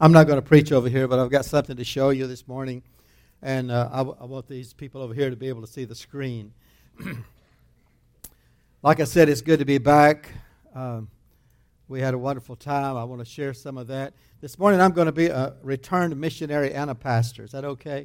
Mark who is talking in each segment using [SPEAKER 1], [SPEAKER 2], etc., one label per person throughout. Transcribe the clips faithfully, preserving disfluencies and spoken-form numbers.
[SPEAKER 1] I'm not going to preach over here, but I've got something to show you this morning, and uh, I, w- I want these people over here to be able to see the screen. Like I said, it's good to be back. Um, we had a wonderful time. I want to share some of that. This morning I'm going to be a returned missionary and a pastor. Is that okay?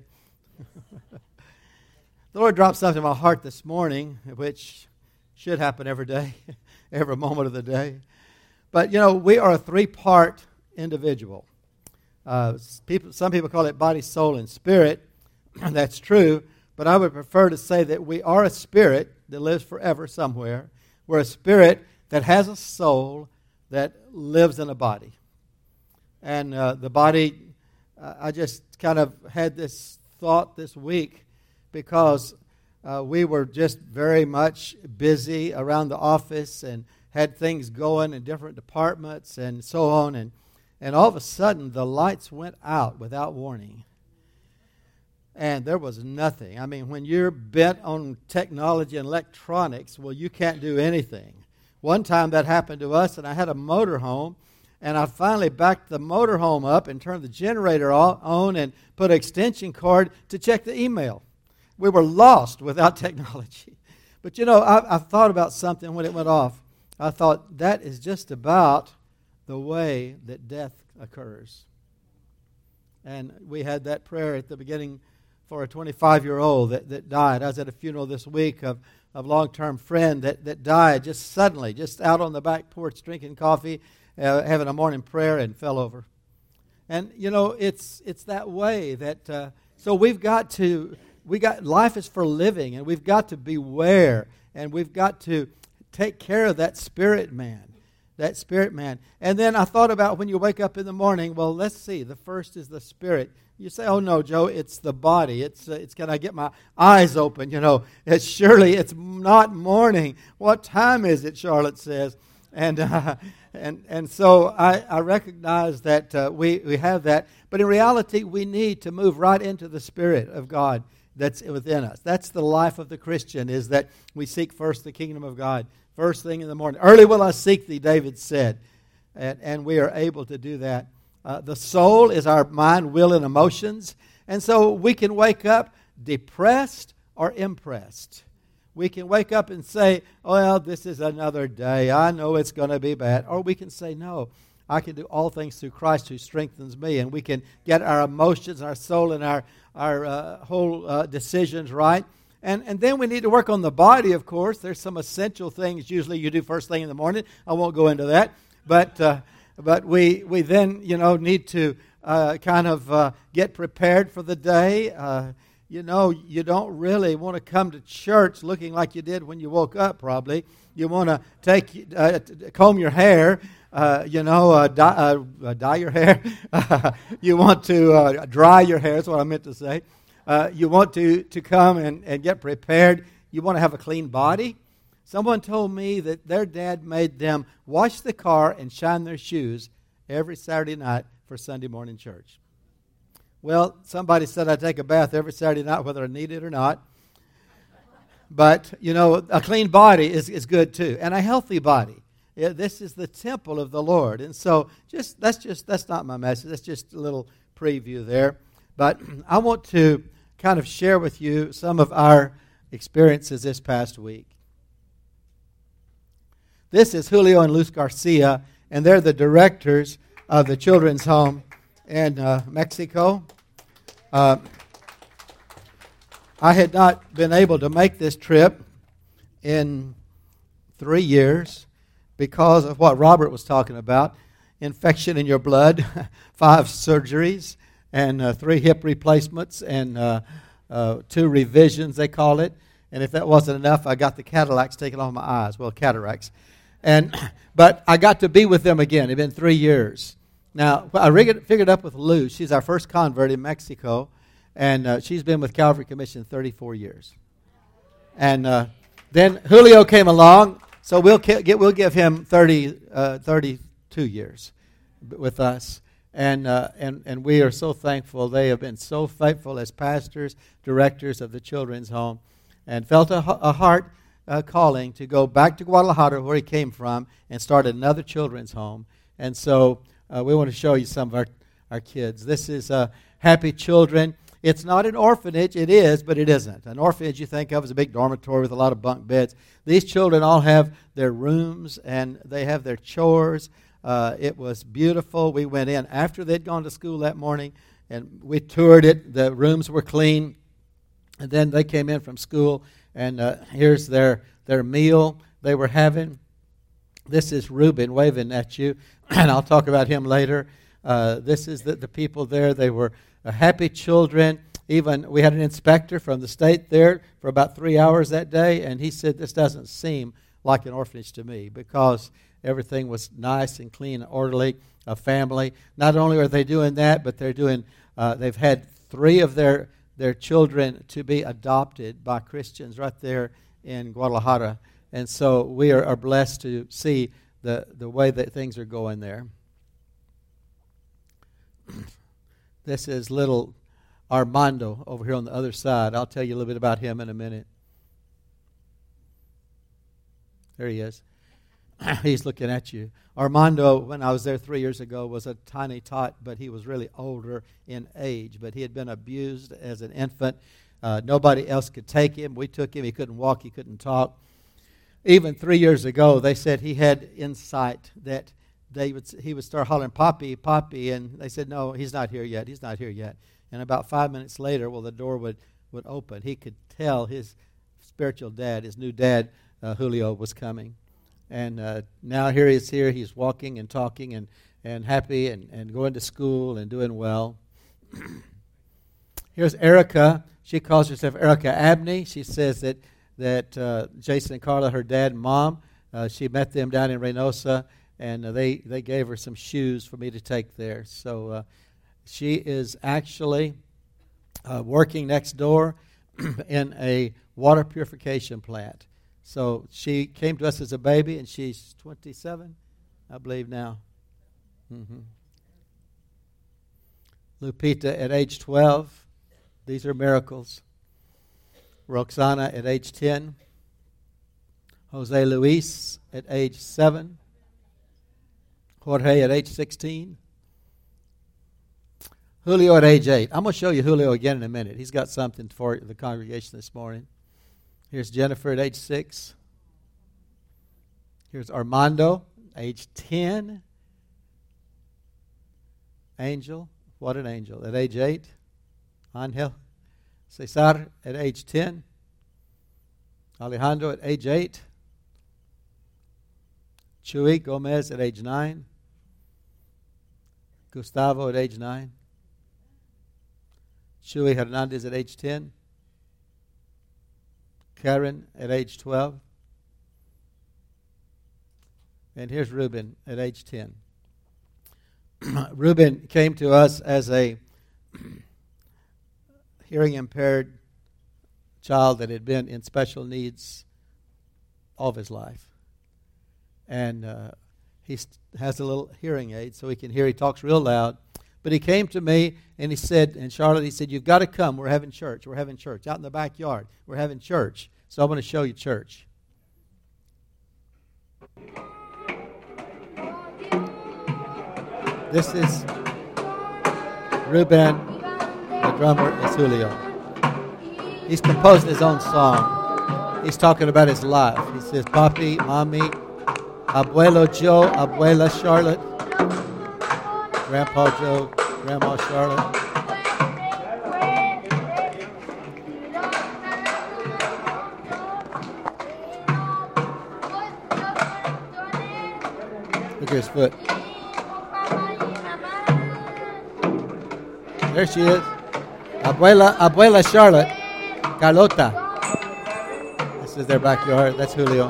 [SPEAKER 1] The Lord dropped something in my heart this morning, which should happen every day, every moment of the day. But, you know, we are a three-part individual. Uh, people, some people call it body, soul, and spirit. That's true. But I would prefer to say that we are a spirit that lives forever somewhere. We're a spirit that has a soul that lives in a body. And uh, the body, uh, I just kind of had this thought this week because uh, we were just very much busy around the office and had things going in different departments and so on. And, and all of a sudden, the lights went out without warning. And there was nothing. I mean, when you're bent on technology and electronics, well, you can't do anything. One time that happened to us, and I had a motorhome, and I finally backed the motorhome up and turned the generator on and put an extension cord to check the email. We were lost without technology. But, you know, I, I thought about something when it went off. I thought that is just about the way that death occurs. And we had that prayer at the beginning for a twenty-five-year-old that, that died. I was at a funeral this week of a long-term friend that, that died just suddenly, just out on the back porch drinking coffee, uh, having a morning prayer, and fell over. And, you know, it's it's that way that, uh, so we've got to, we got, life is for living, and we've got to beware, and we've got to take care of that spirit man, that spirit man. And then I thought about when you wake up in the morning, well, let's see, the first is the spirit. You say, oh, no, Joe, it's the body. It's, uh, it's can I get my eyes open? You know, it's surely it's not morning. What time is it, Charlotte says. And uh, and and so I, I recognize that uh, we, we have that. But in reality, we need to move right into the Spirit of God that's within us. That's the life of the Christian, is that we seek first the kingdom of God. First thing in the morning. Early will I seek thee, David said. And, and we are able to do that. Uh, the soul is our mind, will, and emotions. And so we can wake up depressed or impressed. We can wake up and say, oh, well, this is another day. I know it's going to be bad. Or we can say, no, I can do all things through Christ who strengthens me. And we can get our emotions, our soul, and our, our uh, whole uh, decisions right. And, and then we need to work on the body, of course. There's some essential things usually you do first thing in the morning. I won't go into that. But... Uh, But we, we then, you know, need to uh, kind of uh, get prepared for the day. Uh, you know, you don't really want to come to church looking like you did when you woke up, probably. You want to take, uh, comb your hair, uh, you know, uh, dye, uh, dye your hair. You want to uh, dry your hair, is what I meant to say. Uh, you want to, to come and, and get prepared. You want to have a clean body. Someone told me that their dad made them wash the car and shine their shoes every Saturday night for Sunday morning church. Well, somebody said I take a bath every Saturday night whether I need it or not. But, you know, a clean body is, is good too. And a healthy body. Yeah, this is the temple of the Lord. And so just that's just that's not my message. That's just a little preview there. But I want to kind of share with you some of our experiences this past week. This is Julio and Luz Garcia, and they're the directors of the children's home in uh, Mexico. Uh, I had not been able to make this trip in three years because of what Robert was talking about, infection in your blood, five surgeries, and uh, three hip replacements, and uh, uh, two revisions, they call it. And if that wasn't enough, I got the cataracts taken off my eyes. Well, cataracts. And but I got to be with them again. It's been three years. Now, I figured up with Luz. She's our first convert in Mexico, and uh, she's been with Calvary Commission thirty-four years. And uh, then Julio came along, so we'll get we'll give him thirty, uh, thirty-two years with us. And uh, and and we are so thankful. They have been so faithful as pastors, directors of the children's home, and felt a, a heart. Uh, calling to go back to Guadalajara, where he came from, and start another children's home. And so uh, we want to show you some of our, our kids. This is uh, Happy Children. It's not an orphanage. It is, but it isn't. An orphanage you think of as a big dormitory with a lot of bunk beds. These children all have their rooms, and they have their chores. Uh, it was beautiful. We went in after they'd gone to school that morning, and we toured it. The rooms were clean. And then they came in from school, and uh, here's their, their meal they were having. This is Reuben waving at you, and I'll talk about him later. Uh, this is the, the people there. They were uh, happy children. Even we had an inspector from the state there for about three hours that day, and he said, this doesn't seem like an orphanage to me, because everything was nice and clean and orderly, a family. Not only are they doing that, but they're doing, uh, they've had three of their their children to be adopted by Christians right there in Guadalajara. And so we are, are blessed to see the, the way that things are going there. This is little Armando over here on the other side. I'll tell you a little bit about him in a minute. There he is. He's looking at you. Armando, when I was there three years ago, was a tiny tot, but he was really older in age. But he had been abused as an infant. Uh, nobody else could take him. We took him. He couldn't walk. He couldn't talk. Even three years ago, they said he had insight that they would he would start hollering, "Poppy, Poppy," and they said, "No, he's not here yet. He's not here yet." And about five minutes later, well, the door would, would open. He could tell his spiritual dad, his new dad, uh, Julio, was coming. And uh, now here he is here. He's walking and talking and, and happy and, and going to school and doing well. Here's Erica. She calls herself Erica Abney. She says that, that uh, Jason and Carla, her dad and mom, uh, she met them down in Reynosa, and uh, they, they gave her some shoes for me to take there. So uh, she is actually uh, working next door in a water purification plant. So she came to us as a baby, and she's twenty-seven, I believe now. Mm-hmm. Lupita at age twelve. These are miracles. Roxana at age ten. Jose Luis at age seven. Jorge at age sixteen. Julio at age eight. I'm going to show you Julio again in a minute. He's got something for the congregation this morning. Here's Jennifer at age six. Here's Armando, age ten. Angel, what an angel, at age eight. Angel. Cesar at age ten. Alejandro at age eight. Chuy Gomez at age nine. Gustavo at age nine. Chuy Hernandez at age ten. Karen at age twelve. And here's Reuben at age ten. Reuben came to us as a hearing impaired child that had been in special needs all of his life. And uh, he st- has a little hearing aid so he can hear. He talks real loud. But he came to me and he said, and Charlotte, he said, "You've got to come. We're having church. We're having church out in the backyard. We're having church." So I'm going to show you church. This is Reuben. The drummer is Julio. He's composed his own song. He's talking about his life. He says, "Papi, Mommy, Abuelo Joe, Abuela Charlotte, Grandpa Joe, Grandma Charlotte." Look at his foot. There she is. Abuela, Abuela Charlotte, Carlota. This is their backyard. That's Julio.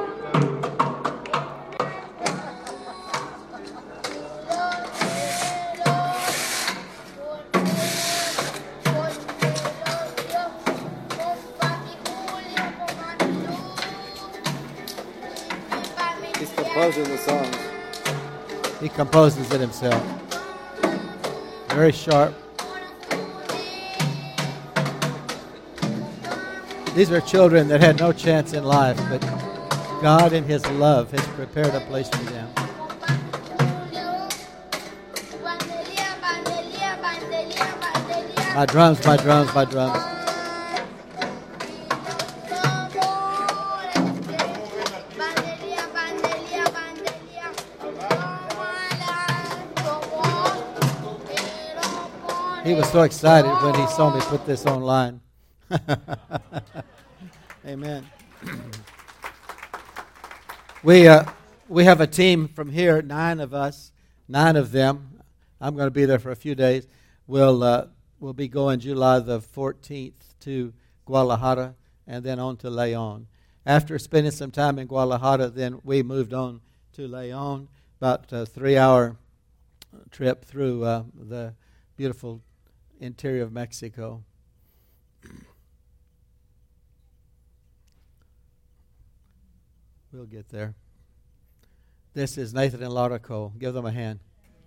[SPEAKER 2] He's composing the song.
[SPEAKER 1] He composes it himself. Very sharp. These are children that had no chance in life, but God in His love has prepared a place for them. My drums, my drums, my drums. He was so excited when he saw me put this online. Amen. We uh, we have a team from here, nine of us, nine of them. I'm going to be there for a few days. We'll uh, we'll be going July the fourteenth to Guadalajara and then on to Leon. After spending some time in Guadalajara, then we moved on to Leon, about a three-hour trip through uh, the beautiful interior of Mexico. We'll get there. This is Nathan and Laura Cole. Give them a hand.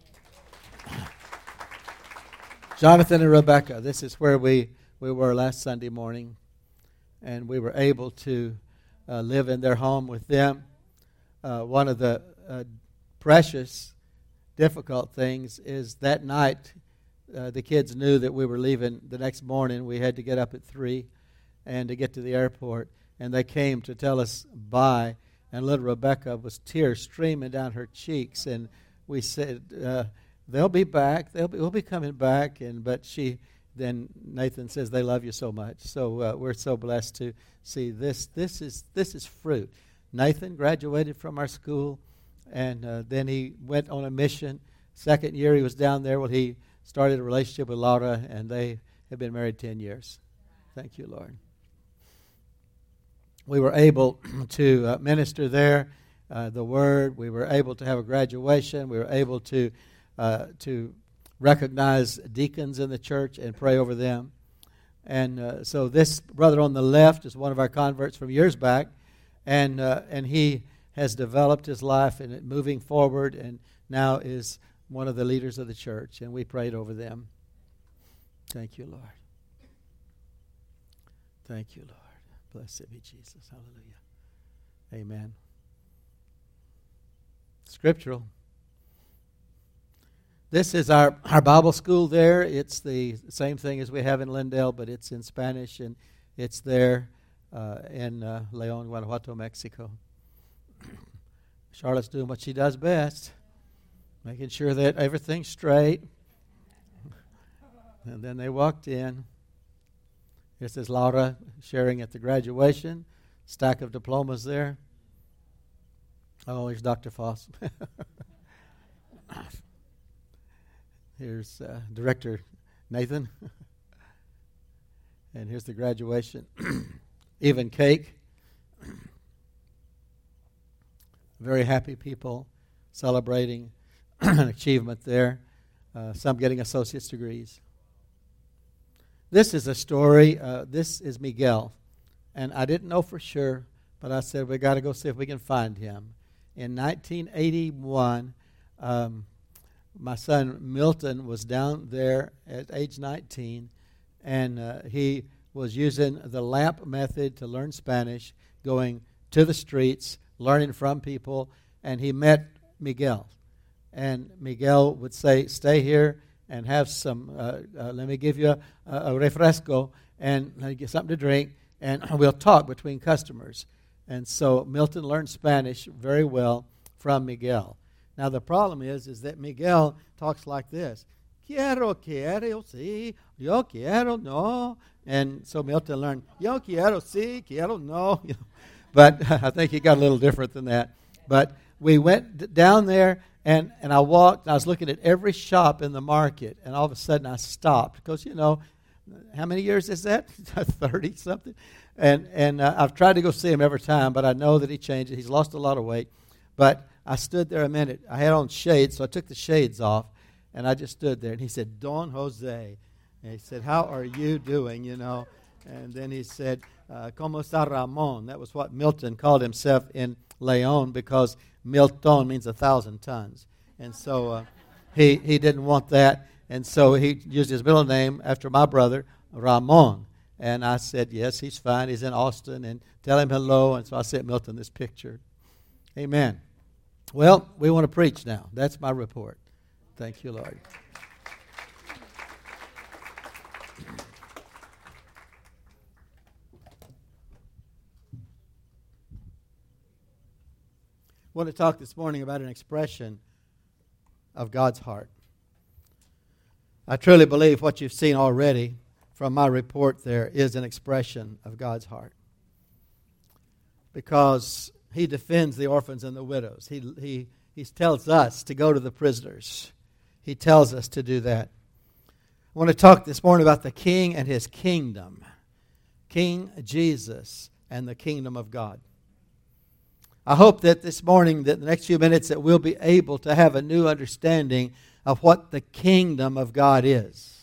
[SPEAKER 1] Jonathan and Rebecca, this is where we, we were last Sunday morning, and we were able to uh, live in their home with them. Uh, one of the uh, precious, difficult things is that night, Uh, the kids knew that we were leaving the next morning. We had to get up at three and to get to the airport. And they came to tell us bye. And little Rebecca was tears streaming down her cheeks. And we said, uh, they'll be back. They'll be, we'll be coming back. And But she, then Nathan says, they love you so much. So uh, we're so blessed to see this. This is, this is fruit. Nathan graduated from our school. And uh, then he went on a mission. Second year he was down there. Well, he started a relationship with Laura, and they have been married ten years. Thank you, Lord. We were able to uh, minister there, uh, the Word. We were able to have a graduation. We were able to uh, to recognize deacons in the church and pray over them. And uh, so this brother on the left is one of our converts from years back, and uh, and he has developed his life and moving forward, and now is one of the leaders of the church, and we prayed over them. Thank you, Lord. Thank you, Lord. Blessed be Jesus. Hallelujah. Amen. Scriptural. This is our, our Bible school there. It's the same thing as we have in Lindale, but it's in Spanish, and it's there uh, in uh, Leon, Guanajuato, Mexico. Charlotte's doing what she does best, making sure that everything's straight. And then they walked in. This is Laura sharing at the graduation. Stack of diplomas there. Oh, here's Doctor Foss. Here's uh, Director Nathan. And here's the graduation. Even cake. Very happy people celebrating an achievement there. Uh, some getting associate's degrees. This is a story. Uh, this is Miguel. And I didn't know for sure, but I said, we got to go see if we can find him. In nineteen eighty-one, um, my son Milton was down there at age nineteen, and uh, he was using the LAMP method to learn Spanish, going to the streets, learning from people, and he met Miguel. And Miguel would say, stay here and have some, uh, uh, let me give you a, a refresco, and let me get something to drink, and we'll talk between customers. And so Milton learned Spanish very well from Miguel. Now the problem is, is that Miguel talks like this. Quiero, quiero, sí, yo quiero, no. And so Milton learned, yo quiero, sí, quiero, no. But I think he got a little different than that. But we went d- down there, and, and I walked, and I was looking at every shop in the market, and all of a sudden I stopped. Because, you know, how many years is that? thirty-something? And and uh, I've tried to go see him every time, but I know that he changed it. He's lost a lot of weight. But I stood there a minute. I had on shades, so I took the shades off, and I just stood there. And he said, Don Jose. And he said, how are you doing, you know? And then he said, uh, ¿Cómo está Ramon? That was what Milton called himself in Leon, because Milton means a thousand tons. And so uh, he, he didn't want that. And so he used his middle name after my brother, Ramon. And I said, yes, he's fine. He's in Austin, and tell him hello. And so I sent Milton this picture. Amen. Well, we want to preach now. That's my report. Thank you, Lord. I want to talk this morning about an expression of God's heart. I truly believe what you've seen already from my report there is an expression of God's heart. Because He defends the orphans and the widows. He, he, he tells us to go to the prisoners. He tells us to do that. I want to talk this morning about the King and His kingdom. King Jesus and the kingdom of God. I hope that this morning, that the next few minutes, that we'll be able to have a new understanding of what the kingdom of God is.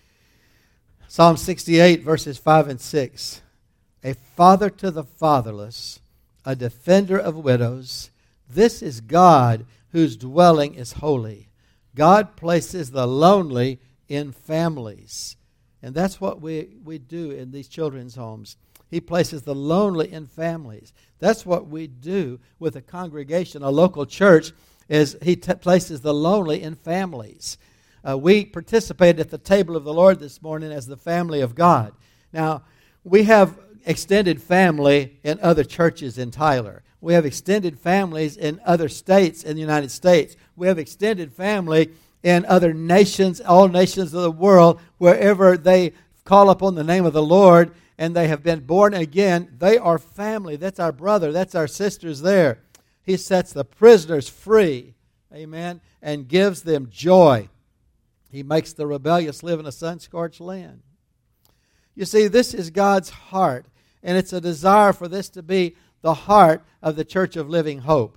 [SPEAKER 1] Psalm sixty-eight, verses five and six. A father to the fatherless, a defender of widows. This is God whose dwelling is holy. God places the lonely in families. And that's what we, we do in these children's homes. He places the lonely in families. That's what we do with a congregation, a local church, is He t- places the lonely in families. Uh, we participated at the table of the Lord this morning as the family of God. Now, we have extended family in other churches in Tyler. We have extended families in other states in the United States. We have extended family in other nations, all nations of the world, wherever they call upon the name of the Lord and they have been born again. They are family. That's our brother. That's our sisters there. He sets the prisoners free, amen, and gives them joy. He makes the rebellious live in a sun-scorched land. You see, this is God's heart, and it's a desire for this to be the heart of the Church of Living Hope.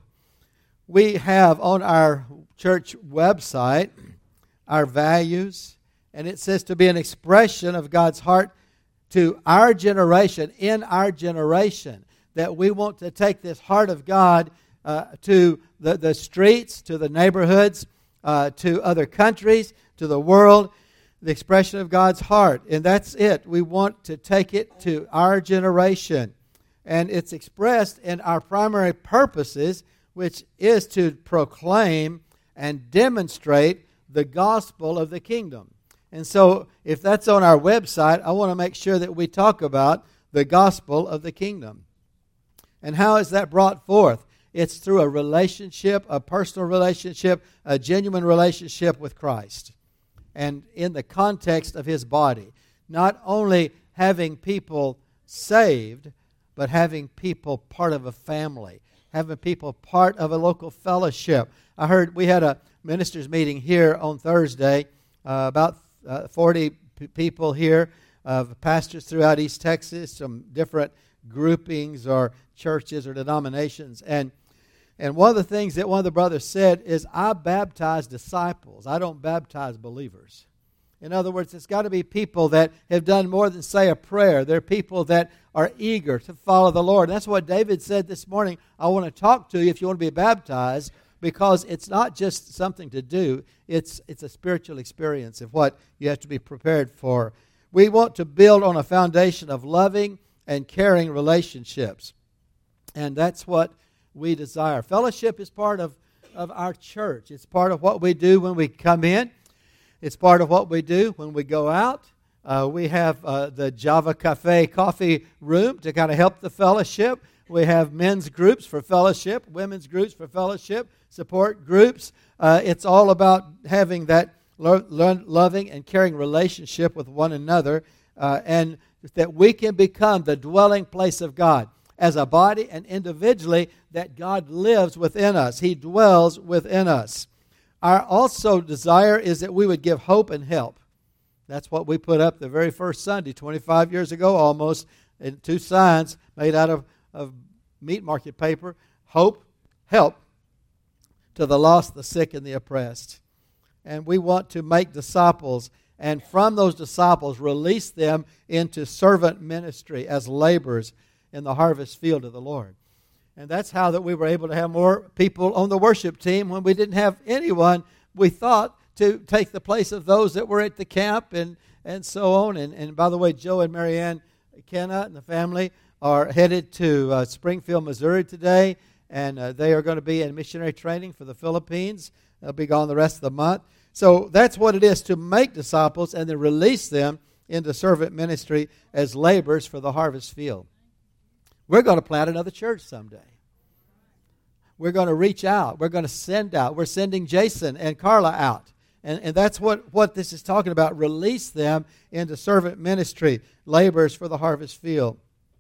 [SPEAKER 1] We have on our church website our values, and it says to be an expression of God's heart to our generation, in our generation, that we want to take this heart of God uh, to the, the streets, to the neighborhoods, uh, to other countries, to the world, the expression of God's heart. And that's it. We want to take it to our generation. And it's expressed in our primary purposes, which is to proclaim and demonstrate the gospel of the kingdom. And so, if that's on our website, I want to make sure that we talk about the gospel of the kingdom. And how is that brought forth? It's through a relationship, a personal relationship, a genuine relationship with Christ. And in the context of His body. Not only having people saved, but having people part of a family. Having people part of a local fellowship. I heard we had a ministers' meeting here on Thursday, uh, about uh, forty p- people here, of uh, pastors throughout East Texas, some different groupings or churches or denominations. And and one of the things that one of the brothers said is, I baptize disciples. I don't baptize believers. In other words, it's got to be people that have done more than say a prayer. They're people that are eager to follow the Lord. And that's what David said this morning. I want to talk to you if you want to be baptized, because it's not just something to do. It's, it's a spiritual experience of what you have to be prepared for. We want to build on a foundation of loving and caring relationships. And that's what we desire. Fellowship is part of, of our church. It's part of what we do when we come in. It's part of what we do when we go out. Uh, we have uh, the Java Cafe coffee room to kind of help the fellowship. We have men's groups for fellowship, women's groups for fellowship, support groups. Uh, it's all about having that lo- lo- loving and caring relationship with one another, uh, and that we can become the dwelling place of God. As a body and individually, that God lives within us. He dwells within us. Our also desire is that we would give hope and help. That's what we put up the very first Sunday, twenty-five years ago almost, in two signs made out of, of meat market paper. Hope, help to the lost, the sick, and the oppressed. And we want to make disciples, and from those disciples release them into servant ministry as laborers in the harvest field of the Lord. And that's how that we were able to have more people on the worship team when we didn't have anyone, we thought, to take the place of those that were at the camp and, and so on. And, and by the way, Joe and Marianne Kenna and the family are headed to uh, Springfield, Missouri today, and uh, they are going to be in missionary training for the Philippines. They'll be gone the rest of the month. So that's what it is to make disciples and then release them into servant ministry as laborers for the harvest field. We're going to plant another church someday. We're going to reach out. We're going to send out. We're sending Jason and Carla out. And, and that's what, what this is talking about. Release them into servant ministry, laborers for the harvest field.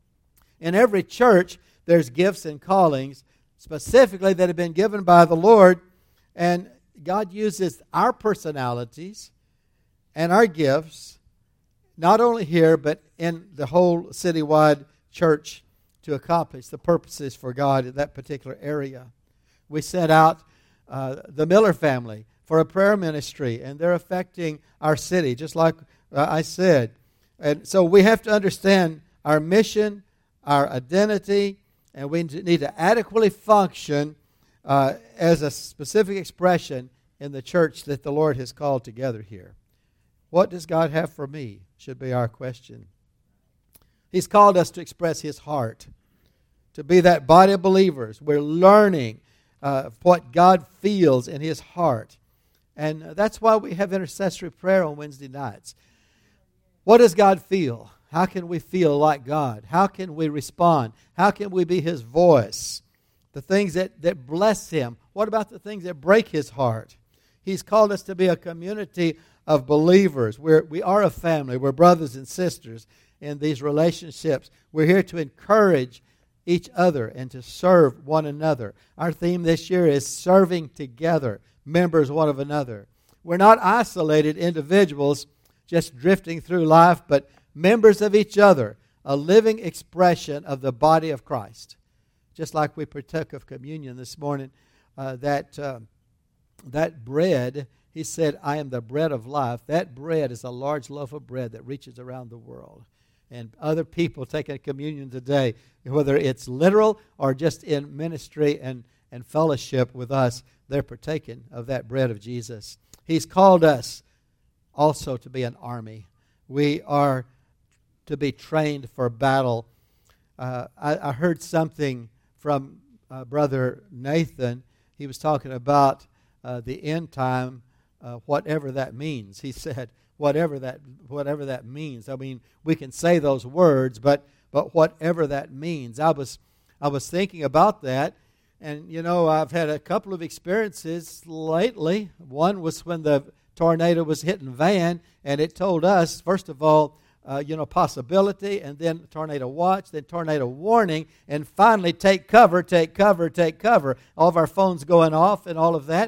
[SPEAKER 1] In every church, there's gifts and callings specifically that have been given by the Lord. And God uses our personalities and our gifts, not only here, but in the whole citywide church, to accomplish the purposes for God in that particular area. We sent out uh, the Miller family for a prayer ministry, and they're affecting our city, just like uh, I said. And so we have to understand our mission, our identity, and we need to adequately function uh, as a specific expression in the church that the Lord has called together here. What does God have for me, should be our question. He's called us to express His heart, to be that body of believers. We're learning uh, what God feels in His heart. And that's why we have intercessory prayer on Wednesday nights. What does God feel? How can we feel like God? How can we respond? How can we be His voice? The things that, that bless Him. What about the things that break His heart? He's called us to be a community of believers. We're, we are a family. We're brothers and sisters in these relationships. We're here to encourage each other and to serve one another. Our theme this year is serving together, members one of another. We're not isolated individuals just drifting through life, but members of each other, a living expression of the body of Christ. Just like we partook of communion this morning, uh, that, uh, that bread, He said, I am the bread of life. That bread is a large loaf of bread that reaches around the world. And other people taking communion today, whether it's literal or just in ministry and, and fellowship with us, they're partaking of that bread of Jesus. He's called us also to be an army. We are to be trained for battle. Uh, I, I heard something from uh, Brother Nathan. He was talking about uh, the end time, uh, whatever that means. He said, whatever that whatever that means. I mean, we can say those words, but but whatever that means. I was I was thinking about that, and you know, I've had a couple of experiences lately. One was when the tornado was hitting Van, and it told us, first of all, uh, you know, possibility, and then tornado watch, then tornado warning, and finally take cover, take cover, take cover. All of our phones going off and all of that.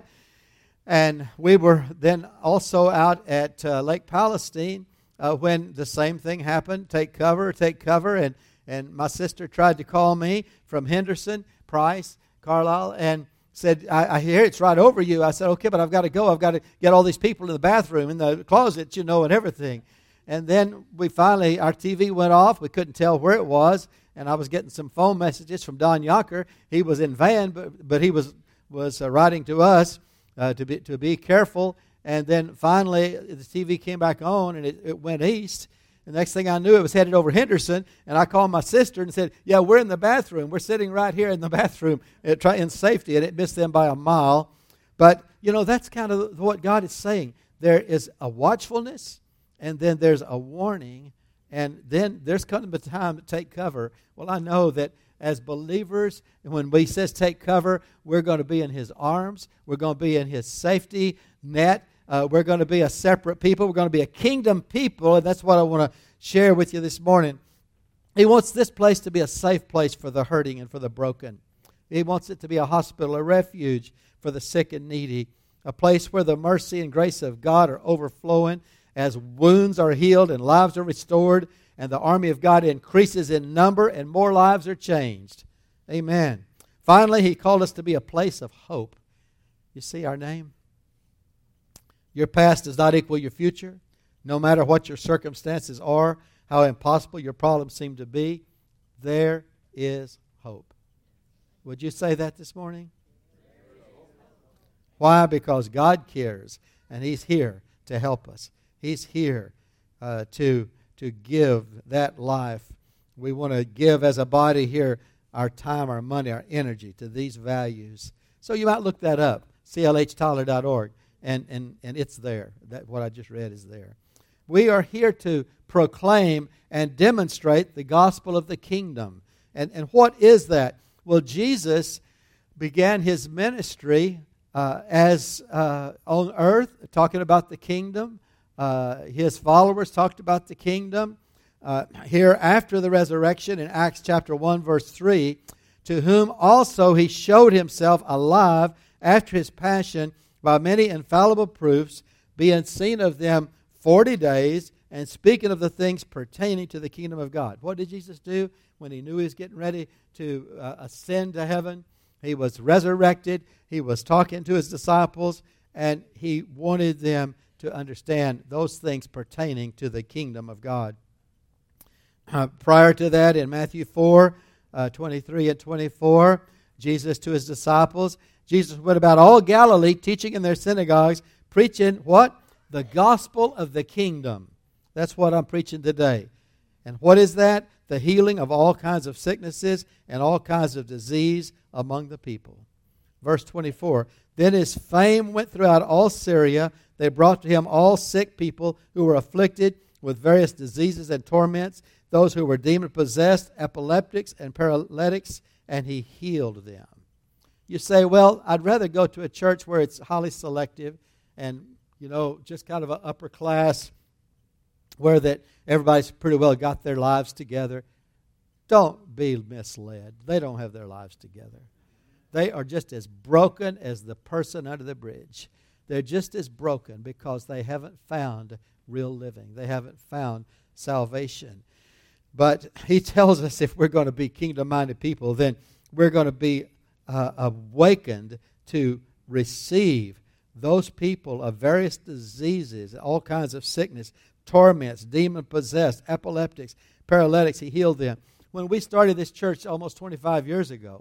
[SPEAKER 1] And we were then also out at uh, Lake Palestine uh, when the same thing happened. Take cover, take cover. And, and my sister tried to call me from Henderson, Price, Carlisle, and said, I, I hear it's right over you. I said, okay, but I've got to go. I've got to get all these people in the bathroom, in the closet, you know, and everything. And then we finally, our T V went off. We couldn't tell where it was. And I was getting some phone messages from Don Yonker. He was in Van, but, but he was, was uh, writing to us. Uh, to be to be careful, and then finally the T V came back on, and it, it went east. The next thing I knew, it was headed over Henderson, and I called my sister and said, "Yeah, we're in the bathroom. We're sitting right here in the bathroom, uh, try, in safety," and it missed them by a mile. But you know, that's kind of what God is saying. There is a watchfulness, and then there's a warning, and then there's coming a time to take cover. Well, I know that as believers, when He says take cover, we're going to be in His arms. We're going to be in His safety net. Uh, we're going to be a separate people. We're going to be a kingdom people, and that's what I want to share with you this morning. He wants this place to be a safe place for the hurting and for the broken. He wants it to be a hospital, a refuge for the sick and needy, a place where the mercy and grace of God are overflowing as wounds are healed and lives are restored, and the army of God increases in number and more lives are changed. Amen. Finally, He called us to be a place of hope. You see our name? Your past does not equal your future. No matter what your circumstances are, how impossible your problems seem to be, there is hope. Would you say that this morning? Why? Because God cares, and He's here to help us. He's here uh, to to give that life. We want to give as a body here our time, our money, our energy to these values. So you might look that up, C L H Tyler dot org, and, and, and it's there. That what I just read is there. We are here to proclaim and demonstrate the gospel of the kingdom. And, and what is that? Well, Jesus began his ministry uh, as uh, on earth, talking about the kingdom. Uh, his followers talked about the kingdom. Uh, here after the resurrection in Acts chapter one verse three, to whom also he showed himself alive after his passion by many infallible proofs, being seen of them forty days, and speaking of the things pertaining to the kingdom of God. What did Jesus do when he knew he was getting ready to uh, ascend to heaven? He was resurrected. He was talking to his disciples, and he wanted them to understand those things pertaining to the kingdom of God. Uh, prior to that, in Matthew four, uh, twenty-three and twenty-four, Jesus to his disciples, Jesus went about all Galilee, teaching in their synagogues, preaching what? The gospel of the kingdom. That's what I'm preaching today. And what is that? The healing of all kinds of sicknesses and all kinds of disease among the people. Verse twenty-four, then his fame went throughout all Syria. They brought to him all sick people who were afflicted with various diseases and torments, those who were demon-possessed, epileptics, and paralytics, and he healed them. You say, well, I'd rather go to a church where it's highly selective and, you know, just kind of an upper class where that everybody's pretty well got their lives together. Don't be misled. They don't have their lives together. They are just as broken as the person under the bridge. They're just as broken because they haven't found real living. They haven't found salvation. But he tells us if we're going to be kingdom-minded people, then we're going to be uh, awakened to receive those people of various diseases, all kinds of sickness, torments, demon-possessed, epileptics, paralytics. He healed them. When we started this church almost twenty-five years ago,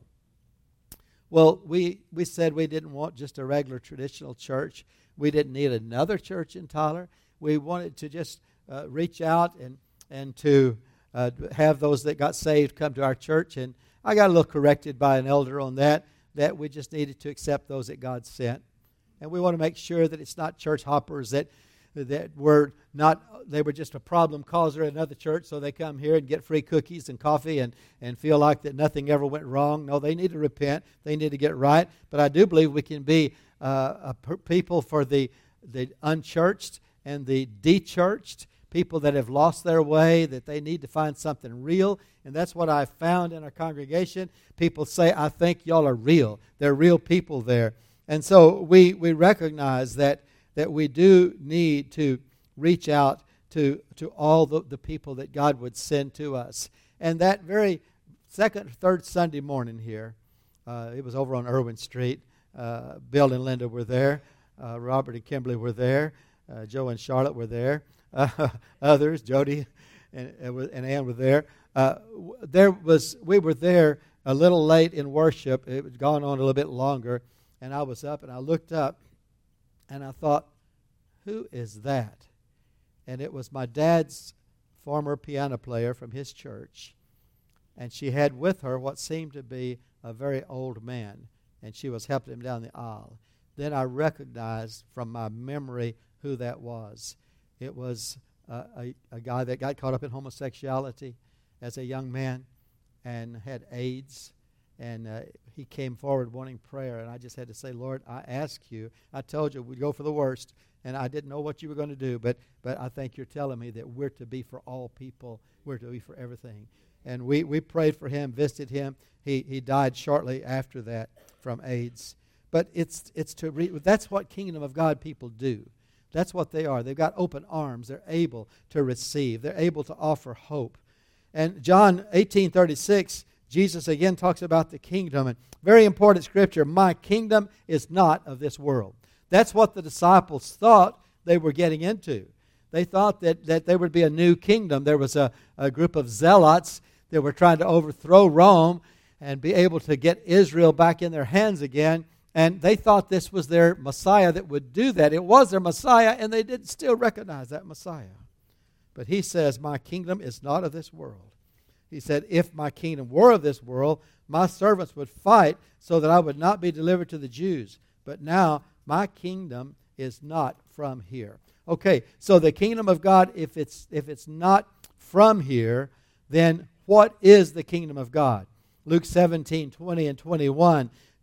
[SPEAKER 1] well, we, we said we didn't want just a regular traditional church. We didn't need another church in Tyler. We wanted to just uh, reach out and, and to uh, have those that got saved come to our church. And I got a little corrected by an elder on that, that we just needed to accept those that God sent. And we want to make sure that it's not church hoppers that that were not, they were just a problem causer at another church, so they come here and get free cookies and coffee and, and feel like that nothing ever went wrong. No, they need to repent. They need to get right. But I do believe we can be uh, a per- people for the, the unchurched and the de-churched, people that have lost their way, that they need to find something real. And that's what I found in our congregation. People say, I think y'all are real. They're real people there. And so we, we recognize that that we do need to reach out to, to all the, the people that God would send to us. And that very second or third Sunday morning here, uh, it was over on Irwin Street. Uh, Bill and Linda were there. Uh, Robert and Kimberly were there. Uh, Joe and Charlotte were there. Uh, others, Jody and, and Ann were there. Uh, there was we were there a little late in worship. It was gone on a little bit longer. And I was up and I looked up. And I thought, who is that? And it was my dad's former piano player from his church. And she had with her what seemed to be a very old man. And she was helping him down the aisle. Then I recognized from my memory who that was. It was uh, a, a guy that got caught up in homosexuality as a young man and had AIDS. And uh, he came forward wanting prayer, and I just had to say, Lord, I ask you. I told you we'd go for the worst, and I didn't know what you were going to do, but but I think you're telling me that we're to be for all people. We're to be for everything. And we, we prayed for him, visited him. He he died shortly after that from AIDS. But it's it's to re- that's what kingdom of God people do. That's what they are. They've got open arms. They're able to receive. They're able to offer hope. And John eighteen thirty-six, Jesus again talks about the kingdom. And very important scripture, my kingdom is not of this world. That's what the disciples thought they were getting into. They thought that, that there would be a new kingdom. There was a, a group of zealots that were trying to overthrow Rome and be able to get Israel back in their hands again. And they thought this was their Messiah that would do that. It was their Messiah, and they didn't still recognize that Messiah. But he says, my kingdom is not of this world. He said, if my kingdom were of this world, my servants would fight so that I would not be delivered to the Jews. But now my kingdom is not from here. Okay, so the kingdom of God, if it's if it's not from here, then what is the kingdom of God? Luke seventeen, twenty and twenty-one.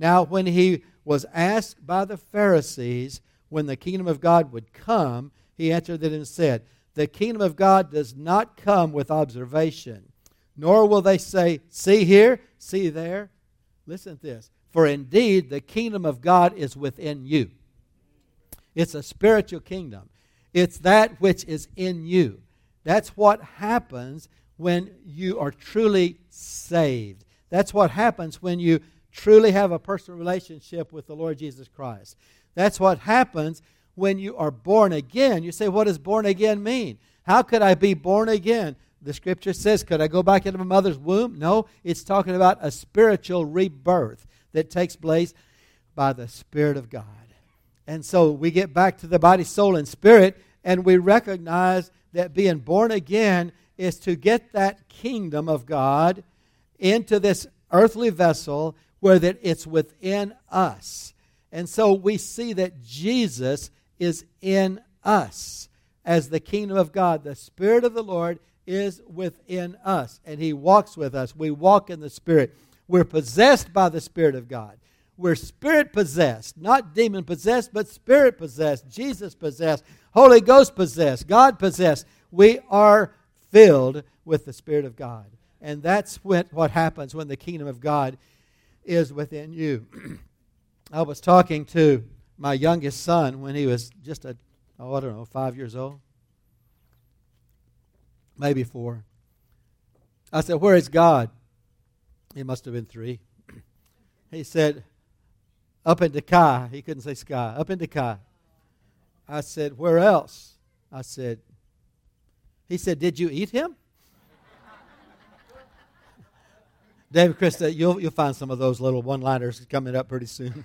[SPEAKER 1] Now, when he was asked by the Pharisees when the kingdom of God would come, he answered them and said, the kingdom of God does not come with observation, nor will they say, see here, see there. Listen to this. For indeed, the kingdom of God is within you. It's a spiritual kingdom. It's that which is in you. That's what happens when you are truly saved. That's what happens when you truly have a personal relationship with the Lord Jesus Christ. That's what happens when you are born again. You say, what does born again mean? How could I be born again? The Scripture says, could I go back into my mother's womb? No, it's talking about a spiritual rebirth that takes place by the Spirit of God. And so we get back to the body, soul, and spirit, and we recognize that being born again is to get that kingdom of God into this earthly vessel where that it's within us. And so we see that Jesus is in us as the kingdom of God. The Spirit of the Lord is within us, and He walks with us. We walk in the Spirit. We're possessed by the Spirit of God. We're Spirit-possessed, not demon-possessed, but Spirit-possessed, Jesus-possessed, Holy Ghost-possessed, God-possessed. We are filled with the Spirit of God. And that's what, what happens when the kingdom of God is within you. I was talking to my youngest son when he was just, a, oh, I don't know, five years old. Maybe four. I said, where is God? He must have been three. He said, up in the sky. He couldn't say sky. Up in the sky. I said, where else? I said, he said, did you eat him? David, Krista, you'll, you'll find some of those little one-liners coming up pretty soon.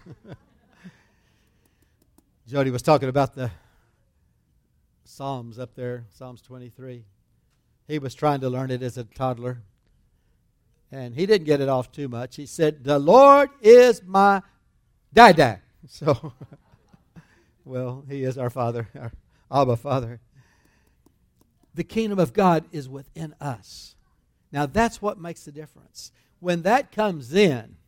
[SPEAKER 1] Jody was talking about the Psalms up there, Psalms twenty-three. He was trying to learn it as a toddler. And he didn't get it off too much. He said, the Lord is my dad. So, well, He is our Father, our Abba Father. The kingdom of God is within us. Now, that's what makes the difference. When that comes in,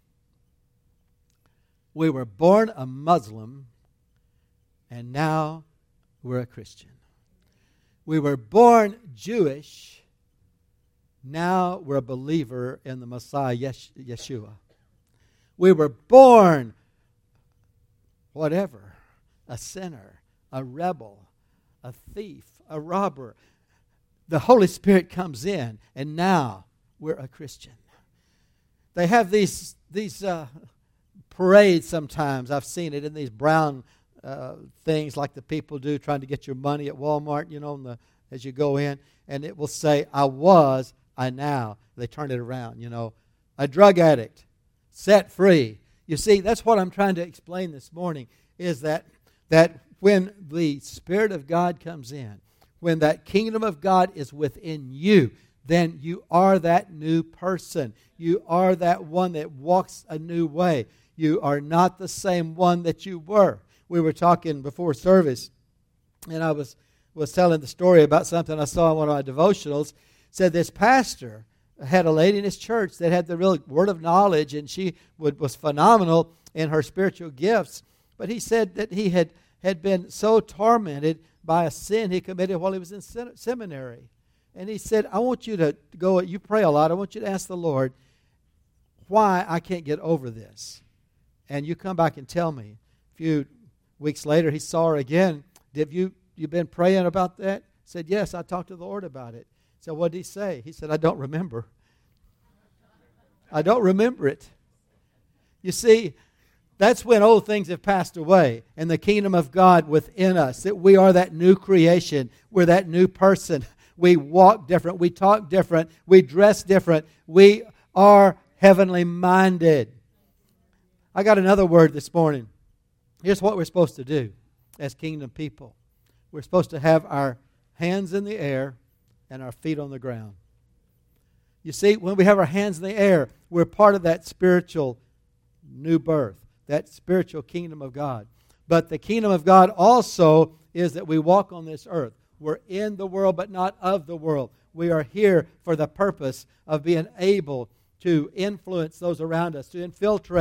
[SPEAKER 1] we were born a Muslim, and now we're a Christian. We were born Jewish, now we're a believer in the Messiah, Yeshua. We were born whatever, a sinner, a rebel, a thief, a robber. The Holy Spirit comes in, and now we're a Christian. They have these these uh, parades sometimes. I've seen it in these brown uh, things like the people do trying to get your money at Walmart, you know, in the, as you go in. And it will say, I was, I now. They turn it around, you know. A drug addict, set free. You see, that's what I'm trying to explain this morning, is that that when the Spirit of God comes in, when that kingdom of God is within you, then you are that new person. You are that one that walks a new way. You are not the same one that you were. We were talking before service, and I was, was telling the story about something I saw in one of my devotionals. Said this pastor had a lady in his church that had the real word of knowledge, and she would, was phenomenal in her spiritual gifts. But he said that he had, had been so tormented by a sin he committed while he was in seminary. And he said, I want you to go, you pray a lot, I want you to ask the Lord why I can't get over this. And you come back and tell me. A few weeks later, he saw her again. Did you, you been praying about that? He said, yes, I talked to the Lord about it. So what did he say? He said, I don't remember. I don't remember it. You see, that's when old things have passed away and the kingdom of God within us, that we are that new creation. We're that new person. We walk different. We talk different. We dress different. We are heavenly minded. I got another word this morning. Here's what we're supposed to do as kingdom people. We're supposed to have our hands in the air and our feet on the ground. You see, when we have our hands in the air, we're part of that spiritual new birth, that spiritual kingdom of God. But the kingdom of God also is that we walk on this earth. We're in the world, but not of the world. We are here for the purpose of being able to influence those around us, to infiltrate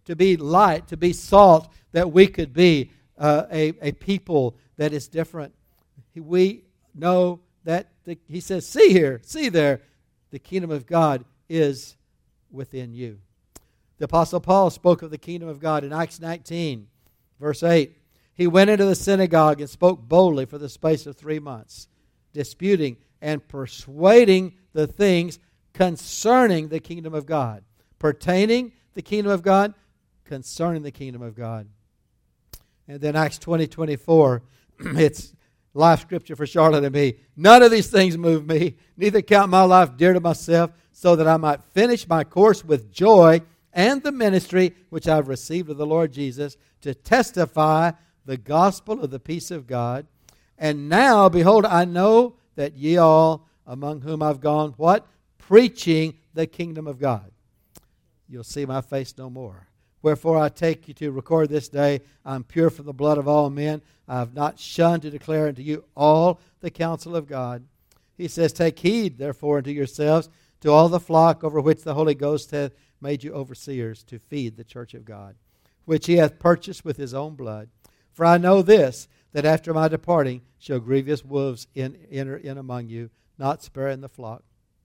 [SPEAKER 1] to be light, to be salt, that we could be uh, a, a people that is different. We know that, the, he says, see here, see there, the kingdom of God is within you. The Apostle Paul spoke of the kingdom of God in Acts nineteen, verse eight. He went into the synagogue and spoke boldly for the space of three months, disputing and persuading the things concerning the kingdom of God, pertaining the kingdom of God, concerning the kingdom of God. And then Acts twenty, twenty-four, it's life scripture for Charlotte and me. None of these things move me, neither count my life dear to myself, so that I might finish my course with joy and the ministry which I have received of the Lord Jesus, to testify the gospel of the peace of God. And now, behold, I know that ye all, among whom I've gone, what? Preaching the kingdom of God. You'll see my face no more. Wherefore I take you to record this day, I'm pure from the blood of all men. I have not shunned to declare unto you all the counsel of God. He says, take heed, therefore, unto yourselves, to all the flock over which the Holy Ghost hath made you overseers, to feed the church of God, which he hath purchased with his own blood. For I know this, that after my departing shall grievous wolves in, enter in among you, not sparing the flock.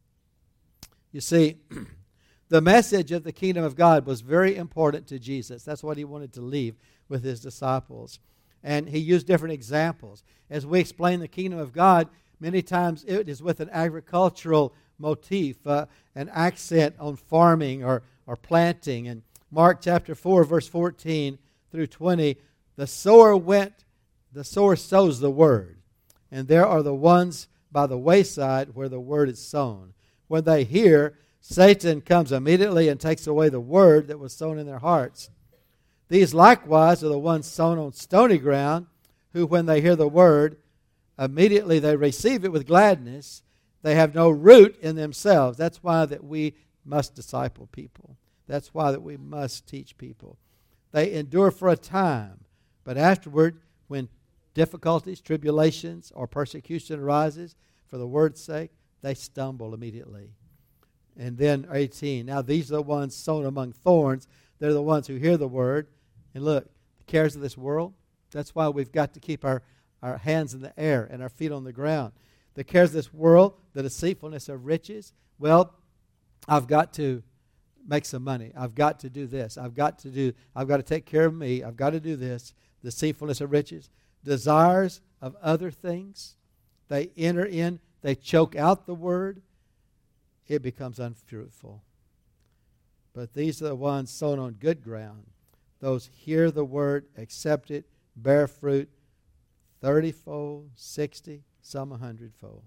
[SPEAKER 1] You see, the message of the kingdom of God was very important to Jesus. That's what he wanted to leave with his disciples. And he used different examples. As we explain the kingdom of God, many times it is with an agricultural motif, uh, an accent on farming or, or planting. In Mark chapter four, verse fourteen through twenty, the sower went, the sower sows the word. And there are the ones by the wayside where the word is sown. When they hear, Satan comes immediately and takes away the word that was sown in their hearts. These likewise are the ones sown on stony ground, who when they hear the word, immediately they receive it with gladness. They have no root in themselves. That's why that we must disciple people. That's why that we must teach people. They endure for a time, but afterward, when difficulties, tribulations, or persecution arises for the word's sake, they stumble immediately. And then eighteen, now these are the ones sown among thorns. They're the ones who hear the word. And look, the cares of this world, that's why we've got to keep our, our hands in the air and our feet on the ground. The cares of this world, the deceitfulness of riches, well, I've got to make some money. I've got to do this. I've got to do, I've got to take care of me. I've got to do this. Deceitfulness of riches. Desires of other things. They enter in, they choke out the word. It becomes unfruitful. But these are the ones sown on good ground. Those hear the word, accept it, bear fruit, thirty-fold, sixty, some a hundredfold.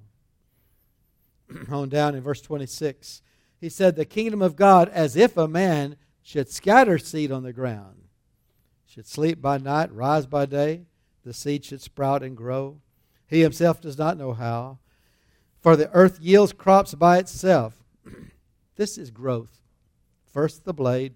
[SPEAKER 1] On down in verse twenty-six, he said, the kingdom of God, as if a man should scatter seed on the ground, should sleep by night, rise by day, the seed should sprout and grow. He himself does not know how. For the earth yields crops by itself. This is growth. First the blade.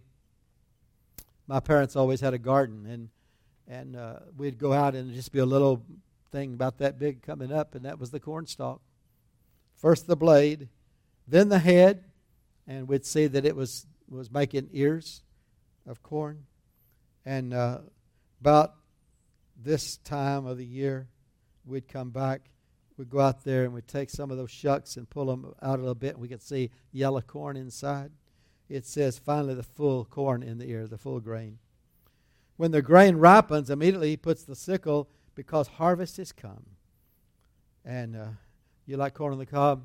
[SPEAKER 1] My parents always had a garden, and and uh, we'd go out and just be a little thing about that big coming up, and that was the corn stalk. First the blade, then the head, and we'd see that it was, was making ears of corn. And uh, about this time of the year, we'd come back. We'd go out there and we'd take some of those shucks and pull them out a little bit, and we could see yellow corn inside. It says, finally, the full corn in the ear, the full grain. When the grain ripens, immediately he puts the sickle because harvest has come. And uh, you like corn on the cob?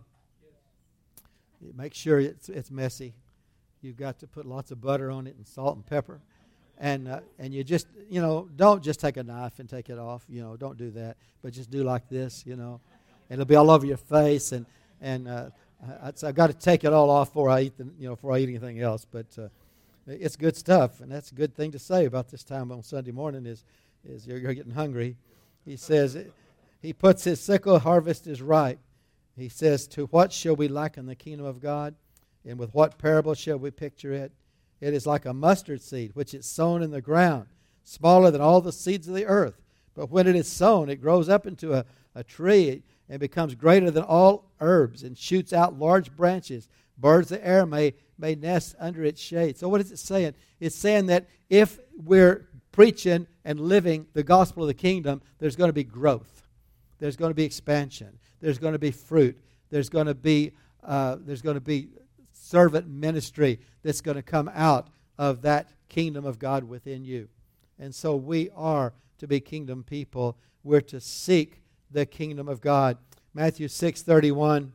[SPEAKER 1] Yes. Make sure it's, it's messy. You've got to put lots of butter on it and salt and pepper. And uh, and you just, you know, don't just take a knife and take it off. You know, don't do that. But just do like this, you know. And it'll be all over your face. And, and uh, I, I've got to take it all off before I eat, the, you know, before I eat anything else. But uh, it's good stuff. And that's a good thing to say about this time on Sunday morning is, is you're, you're getting hungry. He says, he puts his sickle, harvest is ripe. He says, to what shall we liken the kingdom of God? And with what parable shall we picture it? It is like a mustard seed, which is sown in the ground, smaller than all the seeds of the earth. But when it is sown, it grows up into a, a tree and becomes greater than all herbs and shoots out large branches. Birds of the air may, may nest under its shade. So what is it saying? It's saying that if we're preaching and living the gospel of the kingdom, there's going to be growth. There's going to be expansion. There's going to be fruit. There's going to be uh, there's going to be servant ministry that's going to come out of that kingdom of God within you. And so we are to be kingdom people. We're to seek the kingdom of God. Matthew six thirty-one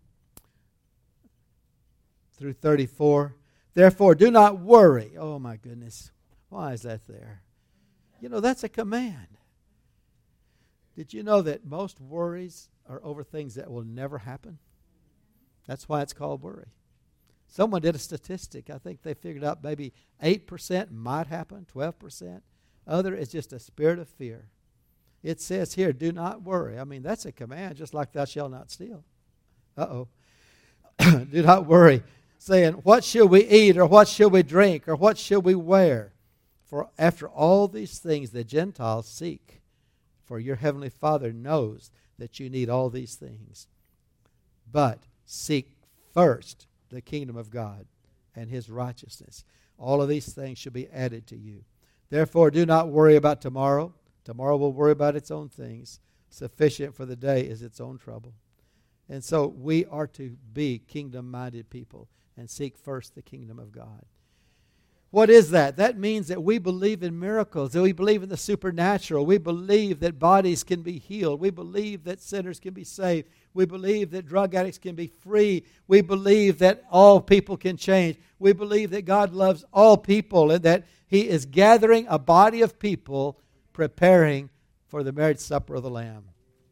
[SPEAKER 1] through thirty-four. Therefore, do not worry. Oh, my goodness. Why is that there? You know, that's a command. Did you know that most worries are over things that will never happen? That's why it's called worry. Someone did a statistic. I think they figured out maybe eight percent might happen, twelve percent. Other is just a spirit of fear. It says here, do not worry. I mean, that's a command, just like thou shalt not steal. Uh-oh. Do not worry, saying, what shall we eat, or what shall we drink, or what shall we wear? For after all these things the Gentiles seek, for your heavenly Father knows that you need all these things. But seek first the kingdom of God and his righteousness. All of these things shall be added to you. Therefore, do not worry about tomorrow. Tomorrow will worry about its own things. Sufficient for the day is its own trouble. And so we are to be kingdom-minded people and seek first the kingdom of God. What is that? That means that we believe in miracles, that we believe in the supernatural. We believe that bodies can be healed. We believe that sinners can be saved. We believe that drug addicts can be free. We believe that all people can change. We believe that God loves all people and that he is gathering a body of people preparing for the marriage supper of the Lamb.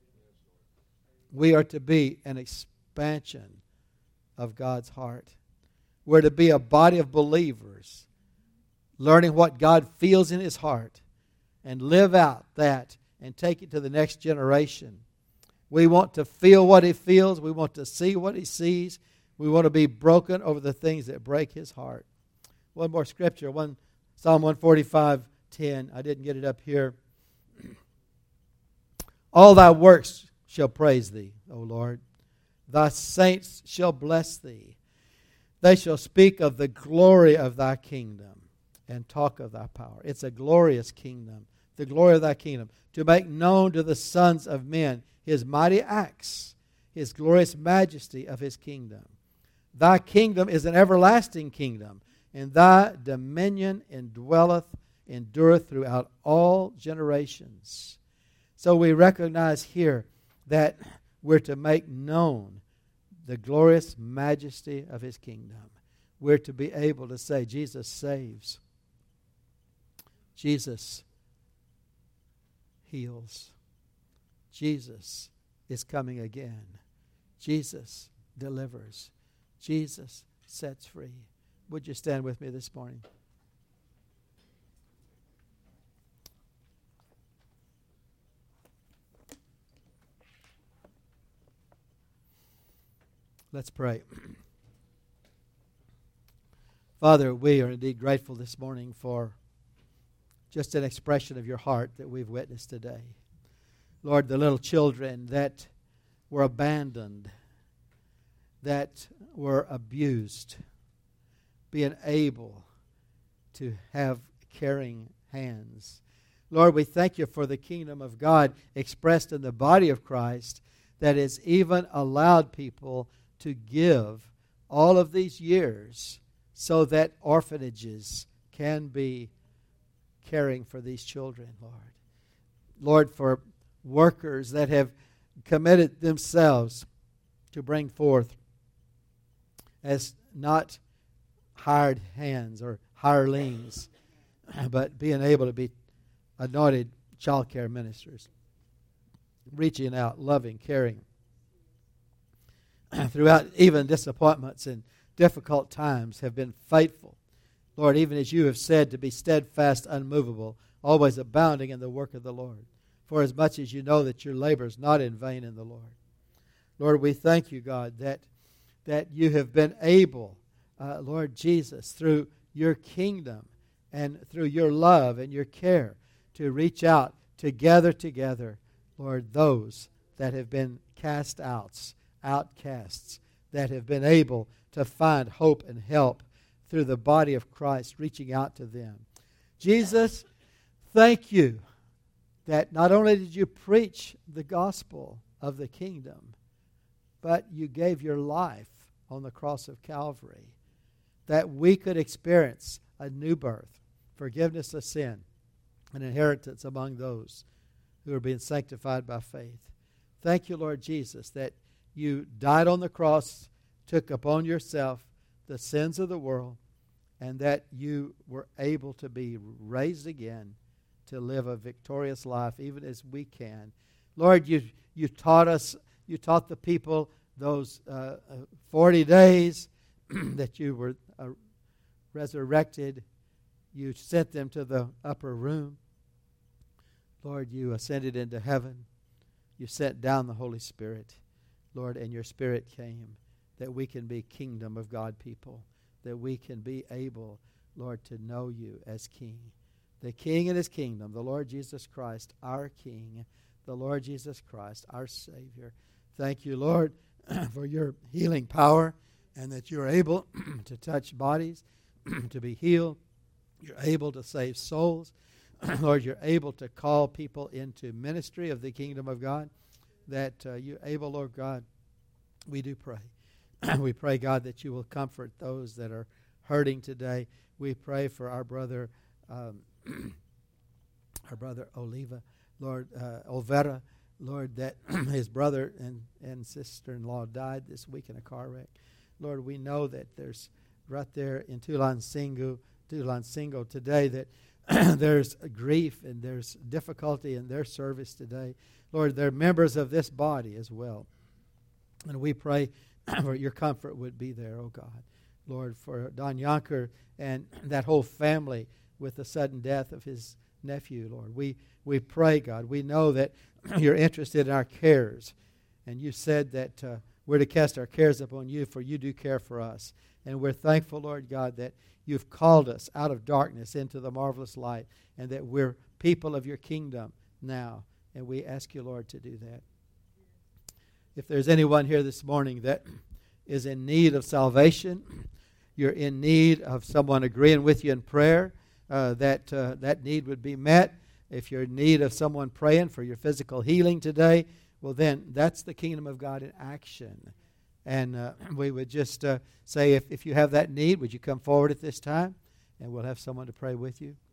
[SPEAKER 1] We are to be an expansion of God's heart. We're to be a body of believers learning what God feels in his heart and live out that and take it to the next generation. We want to feel what he feels. We want to see what he sees. We want to be broken over the things that break his heart. One more scripture, one Psalm one forty-five ten. I didn't get it up here. All thy works shall praise thee, O Lord. Thy saints shall bless thee. They shall speak of the glory of thy kingdom and talk of thy power. It's a glorious kingdom, the glory of thy kingdom, to make known to the sons of men his mighty acts, his glorious majesty of his kingdom. Thy kingdom is an everlasting kingdom, and thy dominion indwelleth, endureth throughout all generations. So we recognize here that we're to make known the glorious majesty of his kingdom. We're to be able to say, Jesus saves. Jesus heals. Jesus is coming again. Jesus delivers. Jesus sets free. Would you stand with me this morning? Let's pray. Father, we are indeed grateful this morning for just an expression of your heart that we've witnessed today. Lord, the little children that were abandoned, that were abused, being able to have caring hands. Lord, we thank you for the kingdom of God expressed in the body of Christ that has even allowed people to give all of these years so that orphanages can be caring for these children, Lord. Lord, for workers that have committed themselves to bring forth as not hired hands or hirelings, but being able to be anointed child care ministers, reaching out, loving, caring, throughout even disappointments and difficult times have been faithful. Lord, even as you have said, to be steadfast, unmovable, always abounding in the work of the Lord, for as much as you know that your labor is not in vain in the Lord. Lord, we thank you, God, that, that you have been able, uh, Lord Jesus, through your kingdom and through your love and your care to reach out, to gather together, Lord, those that have been cast outs, outcasts, that have been able to find hope and help through the body of Christ reaching out to them. Jesus, thank you that not only did you preach the gospel of the kingdom, but you gave your life on the cross of Calvary, that we could experience a new birth, forgiveness of sin, an inheritance among those who are being sanctified by faith. Thank you, Lord Jesus, that you died on the cross, took upon yourself the sins of the world, and that you were able to be raised again to live a victorious life, even as we can. Lord, you you taught us, you taught the people those uh, forty days that you were uh, resurrected. You sent them to the upper room. Lord, you ascended into heaven. You sent down the Holy Spirit, Lord, and your Spirit came, that we can be kingdom of God people, that we can be able, Lord, to know you as King. The King and his kingdom, the Lord Jesus Christ, our King, the Lord Jesus Christ, our Savior. Thank you, Lord, for your healing power, and that you're able to touch bodies, to be healed. You're able to save souls. Lord, you're able to call people into ministry of the kingdom of God, that uh, you're able, Lord God, we do pray. We pray, God, that you will comfort those that are hurting today. We pray for our brother, um, our brother Oliva, Lord, uh, Olvera, Lord, that his brother and, and sister-in-law died this week in a car wreck. Lord, we know that there's right there in Tulansingo, Tulansingo today that there's grief and there's difficulty in their service today. Lord, they're members of this body as well. And we pray for your comfort would be there, oh God. Lord, for Don Yonker and that whole family with the sudden death of his nephew, Lord. We, we pray, God. We know that you're interested in our cares. And you said that uh, we're to cast our cares upon you, for you do care for us. And we're thankful, Lord God, that you've called us out of darkness into the marvelous light, and that we're people of your kingdom now. And we ask you, Lord, to do that. If there's anyone here this morning that is in need of salvation, you're in need of someone agreeing with you in prayer, uh, that uh, that need would be met. If you're in need of someone praying for your physical healing today, well then, that's the kingdom of God in action. And uh, we would just uh, say, if, if you have that need, would you come forward at this time? And we'll have someone to pray with you.